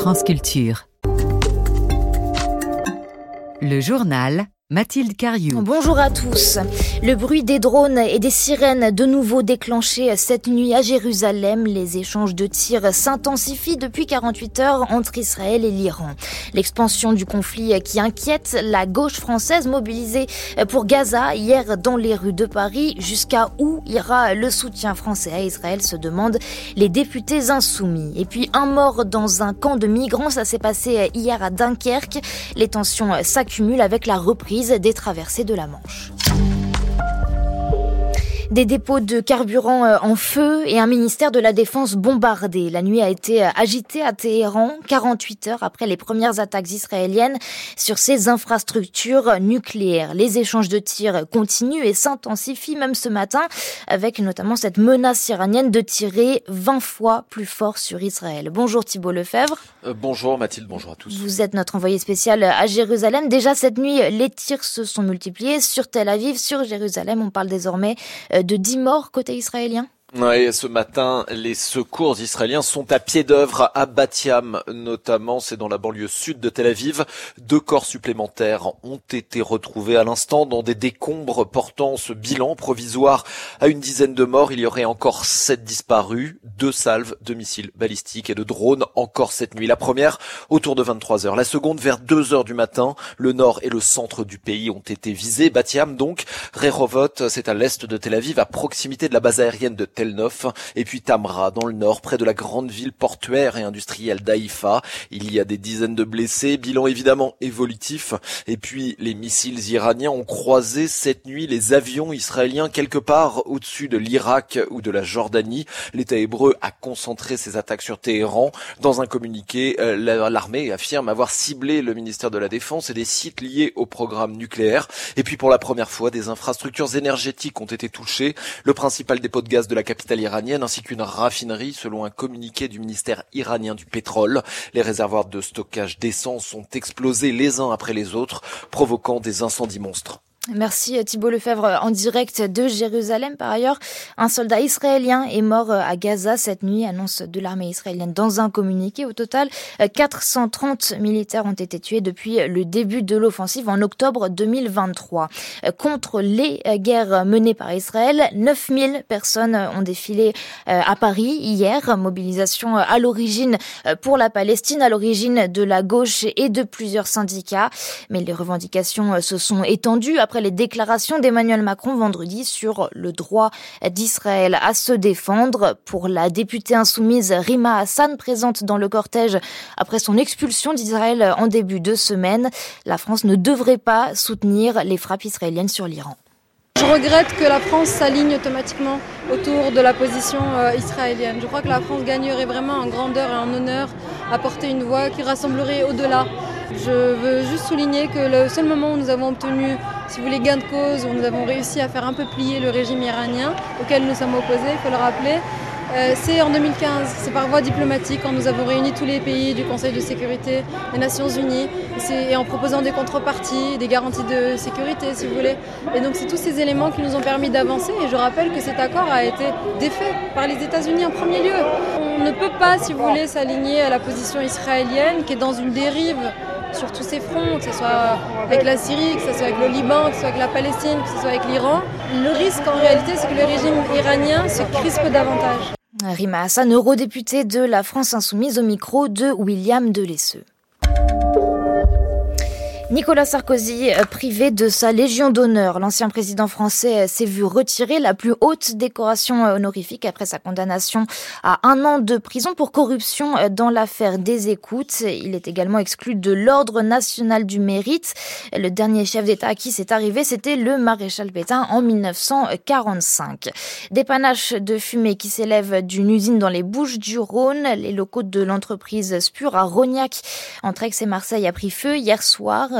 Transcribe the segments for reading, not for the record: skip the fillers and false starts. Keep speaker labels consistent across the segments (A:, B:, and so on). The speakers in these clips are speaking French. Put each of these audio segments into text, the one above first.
A: France Culture. Le journal, Mathilde Cariou.
B: Bonjour à tous. Le bruit des drones et des sirènes de nouveau déclenché cette nuit à Jérusalem. Les échanges de tirs s'intensifient depuis 48 heures entre Israël et l'Iran. L'expansion du conflit qui inquiète la gauche française mobilisée pour Gaza hier dans les rues de Paris. Jusqu'à où ira le soutien français à Israël, se demandent les députés insoumis. Et puis un mort dans un camp de migrants, ça s'est passé hier à Dunkerque. Les tensions s'accumulent avec la reprise des traversées de la Manche. Des dépôts de carburant en feu et un ministère de la Défense bombardé. La nuit a été agitée à Téhéran, 48 heures après les premières attaques israéliennes sur ces infrastructures nucléaires. Les échanges de tirs continuent et s'intensifient même ce matin, avec notamment cette menace iranienne de tirer 20 fois plus fort sur Israël. Bonjour Thibault Lefebvre.
C: Bonjour Mathilde, bonjour à tous.
B: Vous êtes notre envoyé spécial à Jérusalem. Déjà cette nuit, les tirs se sont multipliés sur Tel Aviv, sur Jérusalem. On parle désormais de 10 morts côté israélien.
C: Ouais, ce matin, les secours israéliens sont à pied d'œuvre à Bat Yam, notamment, c'est dans la banlieue sud de Tel Aviv. 2 corps supplémentaires ont été retrouvés à l'instant dans des décombres portant ce bilan provisoire à une dizaine de morts. Il y aurait encore 7 disparus, 2 salves de missiles balistiques et de drones encore cette nuit. La première autour de 23 heures. La seconde vers 2 heures du matin. Le nord et le centre du pays ont été visés. Bat Yam donc, Rehovot, c'est à l'est de Tel Aviv, à proximité de la base aérienne de Tel Neuf, et puis Tamra dans le nord, près de la grande ville portuaire et industrielle d'Haïfa. Il y a des dizaines de blessés, bilan évidemment évolutif. Et puis les missiles iraniens ont croisé cette nuit les avions israéliens quelque part au-dessus de l'Irak ou de la Jordanie. L'État hébreu a concentré ses attaques sur Téhéran. Dans un communiqué, l'armée affirme avoir ciblé le ministère de la Défense et des sites liés au programme nucléaire. Et puis pour la première fois, des infrastructures énergétiques ont été touchées. Le principal dépôt de gaz de la capitale iranienne ainsi qu'une raffinerie selon un communiqué du ministère iranien du pétrole. Les réservoirs de stockage d'essence ont explosé les uns après les autres, provoquant des incendies monstres.
B: Merci Thibault Lefebvre en direct de Jérusalem. Par ailleurs, un soldat israélien est mort à Gaza cette nuit, annonce de l'armée israélienne dans un communiqué. Au total, 430 militaires ont été tués depuis le début de l'offensive en octobre 2023. Contre les guerres menées par Israël, 9000 personnes ont défilé à Paris hier. Mobilisation à l'origine pour la Palestine, à l'origine de la gauche et de plusieurs syndicats. Mais les revendications se sont étendues après les déclarations d'Emmanuel Macron vendredi sur le droit d'Israël à se défendre. Pour la députée insoumise Rima Hassan, présente dans le cortège après son expulsion d'Israël en début de semaine, la France ne devrait pas soutenir les frappes israéliennes sur l'Iran.
D: Je regrette que la France s'aligne automatiquement autour de la position israélienne. Je crois que la France gagnerait vraiment en grandeur et en honneur à porter une voix qui rassemblerait au-delà. Je veux juste souligner que le seul moment où nous avons obtenu, si vous voulez, gain de cause, où nous avons réussi à faire un peu plier le régime iranien, auquel nous sommes opposés, il faut le rappeler, c'est en 2015, c'est par voie diplomatique, quand nous avons réuni tous les pays du Conseil de sécurité des Nations Unies, et en proposant des contreparties, des garanties de sécurité, si vous voulez. Et donc c'est tous ces éléments qui nous ont permis d'avancer, et je rappelle que cet accord a été défait par les États-Unis en premier lieu. On ne peut pas, si vous voulez, s'aligner à la position israélienne, qui est dans une dérive sur tous ces fronts, que ce soit avec la Syrie, que ce soit avec le Liban, que ce soit avec la Palestine, que ce soit avec l'Iran. Le risque en réalité, c'est que le régime iranien se crispe davantage.
B: Rima Hassan, eurodéputée de la France Insoumise, au micro de William Delesseux. Nicolas Sarkozy, privé de sa Légion d'honneur. L'ancien président français s'est vu retirer la plus haute décoration honorifique après sa condamnation à 1 an de prison pour corruption dans l'affaire des écoutes. Il est également exclu de l'Ordre national du mérite. Le dernier chef d'État à qui c'est arrivé, c'était le maréchal Pétain en 1945. Des panaches de fumée qui s'élèvent d'une usine dans les Bouches-du-Rhône. Les locaux de l'entreprise Spur à Rognac, entre Aix et Marseille, a pris feu hier soir.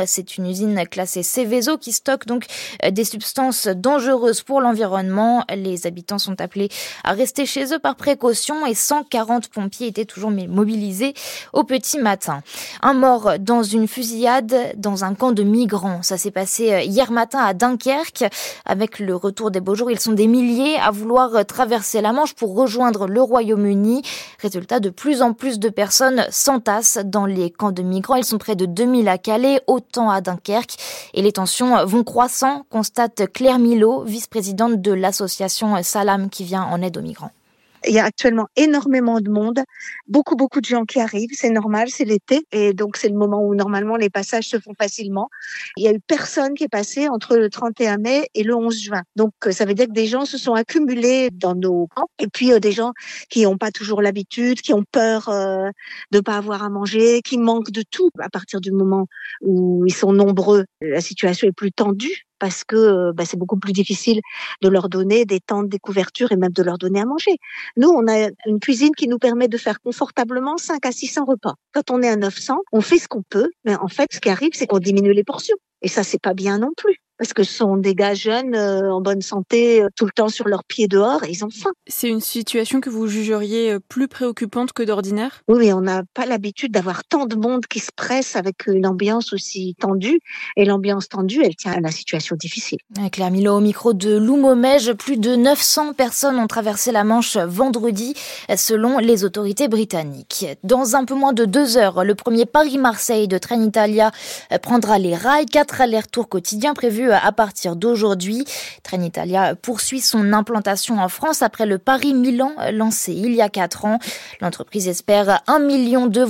B: C'est une usine classée Seveso qui stocke donc des substances dangereuses pour l'environnement. Les habitants sont appelés à rester chez eux par précaution et 140 pompiers étaient toujours mobilisés au petit matin. Un mort dans une fusillade dans un camp de migrants. Ça s'est passé hier matin à Dunkerque. Avec le retour des beaux jours, ils sont des milliers à vouloir traverser la Manche pour rejoindre le Royaume-Uni. Résultat, de plus en plus de personnes s'entassent dans les camps de migrants. Ils sont près de 2000 à Calais, autant à Dunkerque. Et les tensions vont croissant, constate Claire Milot, vice-présidente de l'association Salam qui vient en aide aux migrants.
E: Il y a actuellement énormément de monde, beaucoup de gens qui arrivent, c'est normal, c'est l'été et donc c'est le moment où normalement les passages se font facilement. Il y a eu personne qui est passé entre le 31 mai et le 11 juin. Donc ça veut dire que des gens se sont accumulés dans nos camps et puis des gens qui n'ont pas toujours l'habitude, qui ont peur de pas avoir à manger, qui manquent de tout. À partir du moment où ils sont nombreux, la situation est plus tendue. Parce que c'est beaucoup plus difficile de leur donner des tentes, des couvertures et même de leur donner à manger. Nous, on a une cuisine qui nous permet de faire confortablement 5 à 600 repas. Quand on est à 900, on fait ce qu'on peut, mais en fait, ce qui arrive, c'est qu'on diminue les portions. Et ça, c'est pas bien non plus. Parce que ce sont des gars jeunes, en bonne santé, tout le temps sur leurs pieds dehors, et ils ont faim.
F: C'est une situation que vous jugeriez plus préoccupante que d'ordinaire ?
E: Oui, mais on n'a pas l'habitude d'avoir tant de monde qui se presse avec une ambiance aussi tendue. Et l'ambiance tendue, elle tient à la situation difficile.
B: Claire Milot au micro de Lou Momège, plus de 900 personnes ont traversé la Manche vendredi, selon les autorités britanniques. Dans un peu moins de 2 heures, le premier Paris-Marseille de Trenitalia prendra les rails. 4 allers-retours quotidiens prévus à partir d'aujourd'hui. Trenitalia poursuit son implantation en France après le Paris-Milan lancé il y a 4 ans. L'entreprise espère 1 million de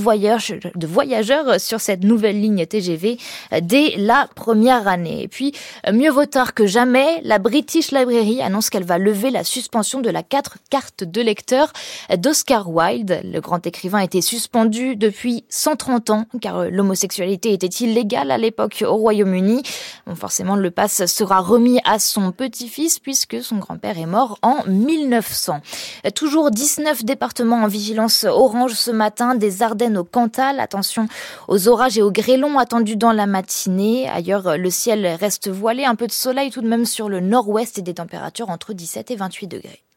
B: voyageurs sur cette nouvelle ligne TGV dès la première année. Et puis, mieux vaut tard que jamais, la British Library annonce qu'elle va lever la suspension de la carte de lecteur d'Oscar Wilde. Le grand écrivain était suspendu depuis 130 ans car l'homosexualité était illégale à l'époque au Royaume-Uni. Bon, forcément, le pass sera remis à son petit-fils puisque son grand-père est mort en 1900. Toujours 19 départements en vigilance orange ce matin, des Ardennes au Cantal. Attention aux orages et aux grêlons attendus dans la matinée. Ailleurs, le ciel reste voilé, un peu de soleil tout de même sur le nord-ouest et des températures entre 17 et 28 degrés.